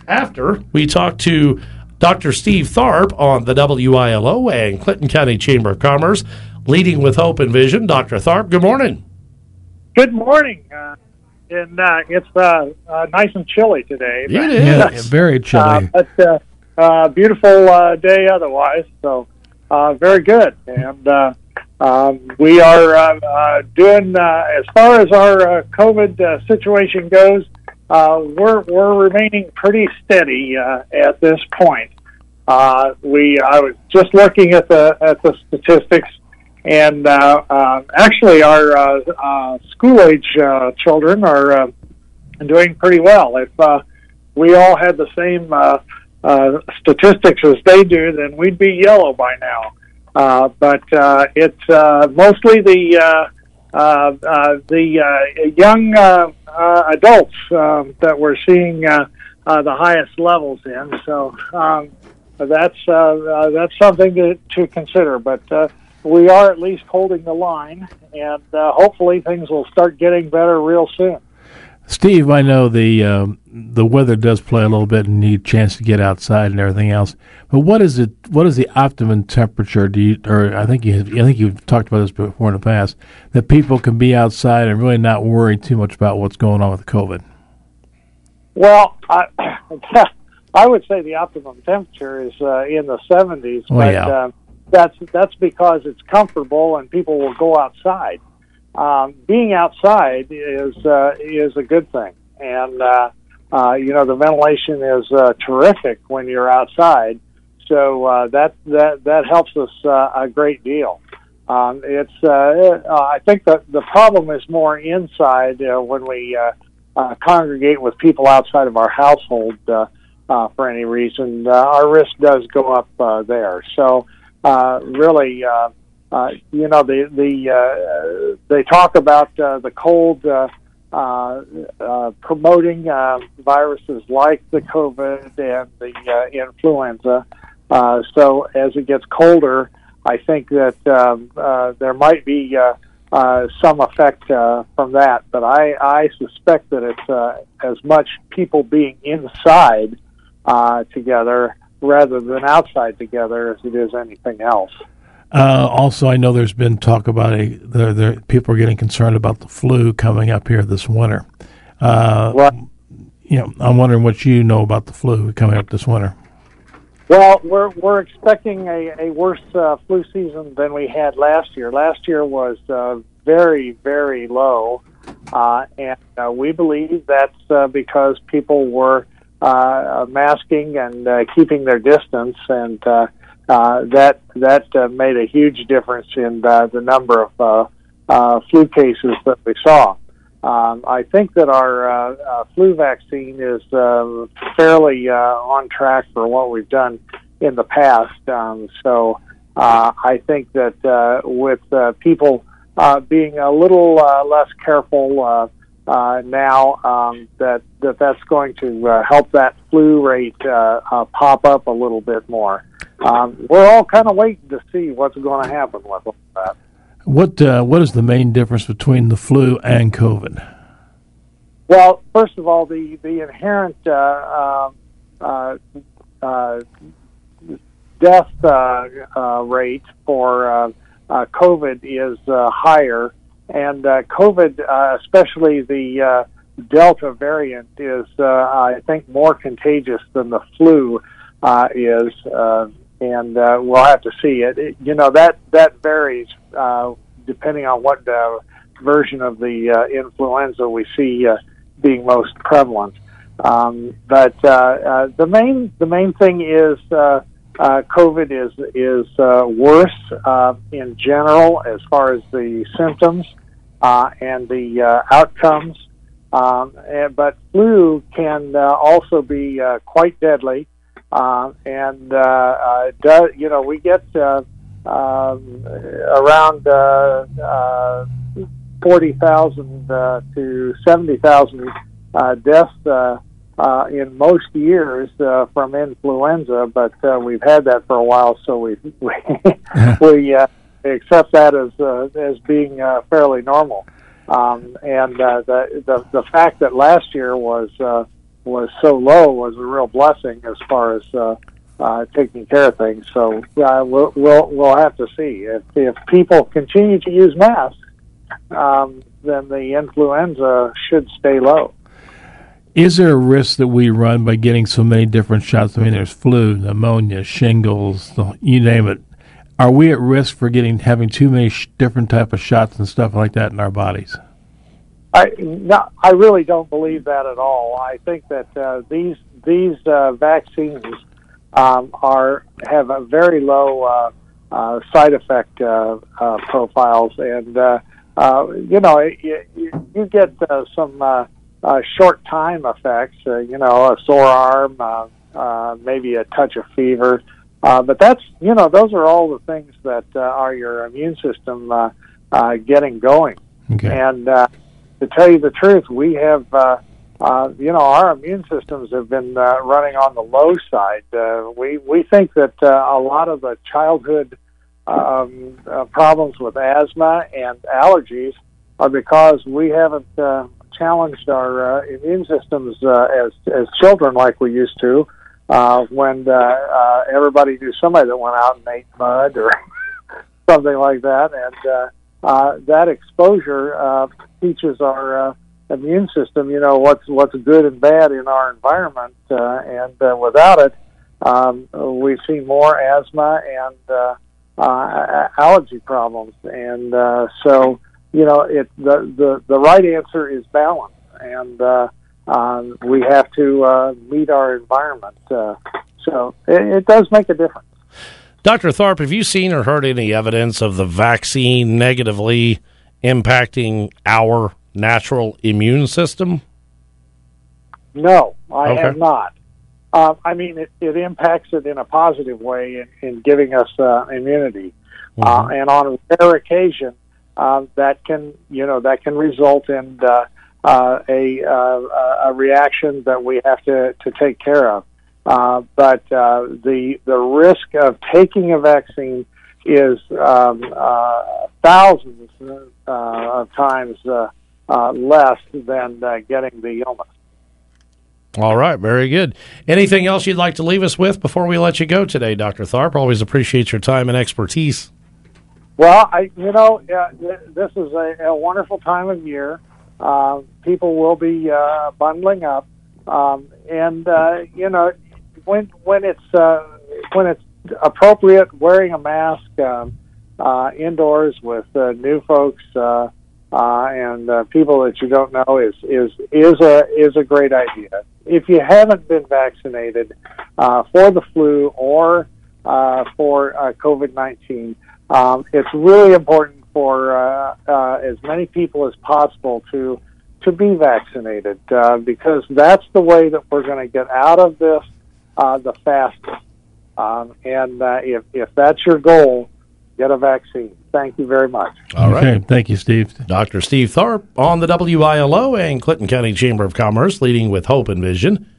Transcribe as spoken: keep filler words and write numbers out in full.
after we talk to Doctor Steve Tharp on the W I L O and Clinton County Chamber of Commerce, Leading with Hope and Vision. Doctor Tharp, good morning. Good morning. Uh, and uh, it's uh, uh, nice and chilly today. But, it is. Yeah, very chilly. Uh, but uh, uh, beautiful uh, day otherwise, so uh, very good. And uh, um, we are uh, uh, doing, uh, as far as our uh, COVID uh, situation goes, uh, we're we're remaining pretty steady uh, at this point. Uh, we I was just looking at the at the statistics. And uh, uh, actually, our uh, uh, school-age uh, children are uh, doing pretty well. If uh, we all had the same uh, uh, statistics as they do, then we'd be yellow by now. Uh, but uh, it's uh, mostly the uh, uh, uh, the uh, young uh, uh, adults um, that we're seeing uh, uh, the highest levels in. So um, that's uh, uh, that's something to, to consider. But uh, we are at least holding the line, and uh, hopefully things will start getting better real soon. Steve, I know the um, the weather does play a little bit and need a chance to get outside and everything else. But what is it? What is the optimum temperature? Do you, or I think you, I think you've talked about this before in the past, that people can be outside and really not worry too much about what's going on with COVID? Well, I, I would say the optimum temperature is uh, in the seventies. Oh, but, yeah. Uh, That's that's because it's comfortable and people will go outside. Um, being outside is uh, is a good thing, and uh, uh, you know the ventilation is uh, terrific when you're outside. So uh, that that that helps us uh, a great deal. Um, it's uh, uh, I think that the problem is more inside uh, when we uh, uh, congregate with people outside of our household uh, uh, for any reason. Uh, our risk does go up uh, there. So. Uh, really, uh, uh, you know, the the uh, they talk about uh, the cold uh, uh, uh, promoting uh, viruses like the COVID and the uh, influenza. Uh, so as it gets colder, I think that um, uh, there might be uh, uh, some effect uh, from that. But I, I suspect that it's uh, as much people being inside uh, together rather than outside together as it is anything else. Uh, also, I know there's been talk about a there, there, people are getting concerned about the flu coming up here this winter. Uh, well, you know, I'm wondering what you know about the flu coming up this winter. Well, we're we're expecting a, a worse uh, flu season than we had last year. Last year was uh, very, very low, uh, and uh, we believe that's uh, because people were Uh, masking and uh, keeping their distance, and uh, uh, that that uh, made a huge difference in uh, the number of uh, uh, flu cases that we saw. Um, I think that our uh, uh, flu vaccine is uh, fairly uh, on track for what we've done in the past. Um, so uh, I think that uh, with uh, people uh, being a little uh, less careful uh, Uh, now um, that, that that's going to uh, help that flu rate uh, uh, pop up a little bit more. Um, we're all kind of waiting to see what's going to happen with all that. What uh, what is the main difference between the flu and COVID? Well, first of all, the the inherent uh, uh, uh, death uh, uh, rate for uh, uh, COVID is uh, higher. And uh, COVID, uh, especially the uh, Delta variant, is, uh, I think, more contagious than the flu uh, is. Uh, and uh, we'll have to see it. it you know, that, that varies uh, depending on what uh, version of the uh, influenza we see uh, being most prevalent. Um, but uh, uh, the main the main thing is uh, uh, COVID is is uh, worse uh, in general as far as the symptoms uh, and the uh, outcomes. Um, and, but flu can uh, also be uh, quite deadly, uh, and uh, uh, does, you know we get uh, um, around uh, uh, forty thousand uh, to seventy thousand uh, deaths uh, uh, in most years uh, from influenza, but uh, we've had that for a while, so we we, we uh, accept that as uh, as being uh, fairly normal. Um, and uh, the, the the fact that last year was uh, was so low was a real blessing as far as uh, uh, taking care of things. So yeah, we'll we'll, we'll have to see if if people continue to use masks, um, then the influenza should stay low. Is there a risk that we run by getting so many different shots? I mean, there's flu, pneumonia, shingles, you name it. Are we at risk for getting having too many sh- different type of shots and stuff like that in our bodies? I no, I really don't believe that at all. I think that uh, these these uh, vaccines um, are have a very low uh, uh, side effect uh, uh, profiles, and uh, uh, you know you, you get uh, some uh, uh, short time effects. Uh, you know, a sore arm, uh, uh, maybe a touch of fever. Uh, but that's, you know, those are all the things that uh, are your immune system uh, uh, getting going. Okay. And uh, to tell you the truth, we have, uh, uh, you know, our immune systems have been uh, running on the low side. Uh, we we think that uh, a lot of the childhood um, uh, problems with asthma and allergies are because we haven't uh, challenged our uh, immune systems uh, as as children like we used to. Uh, when uh, uh, everybody knew somebody that went out and ate mud or something like that, and uh, uh, that exposure uh, teaches our uh, immune system, you know, what's what's good and bad in our environment, uh, and uh, without it, um, we've seen more asthma and uh, uh, allergy problems, and uh, so you know, it the, the the right answer is balance, and uh, Um, we have to uh, meet our environment. Uh, so it, it does make a difference. Doctor Tharp, have you seen or heard any evidence of the vaccine negatively impacting our natural immune system? No, I okay. have not. Uh, I mean, it, it impacts it in a positive way in, in giving us uh, immunity. Mm-hmm. Uh, and on a rare occasion, uh, that can, you know, that can result in uh, Uh, a uh, a reaction that we have to, to take care of, uh, but uh, the the risk of taking a vaccine is um, uh, thousands uh, of times uh, uh, less than uh, getting the illness. All right, very good. Anything else you'd like to leave us with before we let you go today, Doctor Tharp? Always appreciate your time and expertise. Well, I you know uh, this is a, a wonderful time of year. Uh, people will be uh, bundling up, um, and uh, you know, when when it's uh, when it's appropriate, wearing a mask um, uh, indoors with uh, new folks uh, uh, and uh, people that you don't know is is is a is a great idea. If you haven't been vaccinated uh, for the flu or uh, for uh, COVID nineteen, um, it's really important for uh, uh, as many people as possible to to be vaccinated uh, because that's the way that we're going to get out of this uh, the fastest. Um, and uh, if if that's your goal, get a vaccine. Thank you very much. All right. Okay, thank you, Steve. Doctor Steve Tharp on the W I L O and Clinton County Chamber of Commerce, leading with hope and vision.